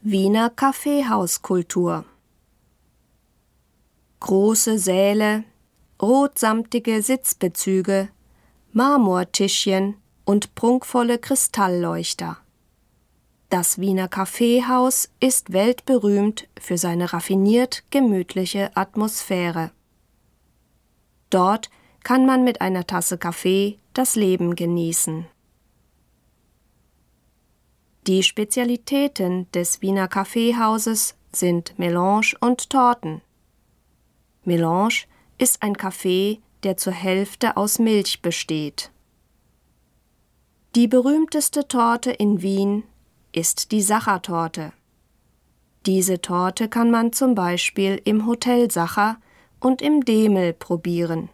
Wiener Kaffeehauskultur. Große Säle, rotsamtige Sitzbezüge, Marmortischchen und prunkvolle Kristallleuchter. Das Wiener Kaffeehaus ist weltberühmt für seine raffiniert gemütliche Atmosphäre. Dort kann man mit einer Tasse Kaffee das Leben genießen. Die Spezialitäten des Wiener Kaffeehauses sind Melange und Torten. Melange ist ein Kaffee, der zur Hälfte aus Milch besteht. Die berühmteste Torte in Wien ist die Sacher-Torte. Diese Torte kann man zum Beispiel im Hotel Sacher und im Demel probieren.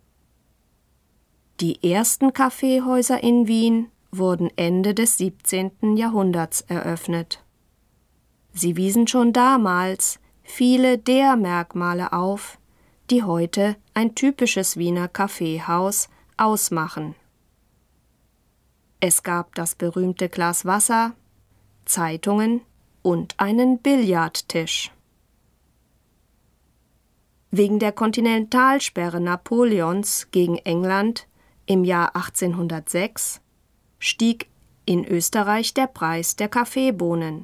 Die ersten Kaffeehäuser in Wien wurden Ende des 17. Jahrhunderts eröffnet. Sie wiesen schon damals viele der Merkmale auf, die heute ein typisches Wiener Kaffeehaus ausmachen. Es gab das berühmte Glas Wasser, Zeitungen und einen Billardtisch. Wegen der Kontinentalsperre Napoleons gegen England im Jahr 1806 stieg in Österreich der Preis der Kaffeebohnen.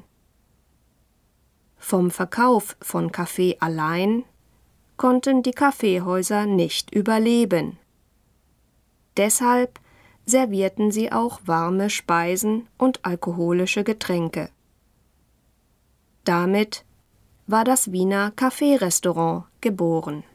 Vom Verkauf von Kaffee allein konnten die Kaffeehäuser nicht überleben. Deshalb servierten sie auch warme Speisen und alkoholische Getränke. Damit war das Wiener Kaffeerestaurant geboren.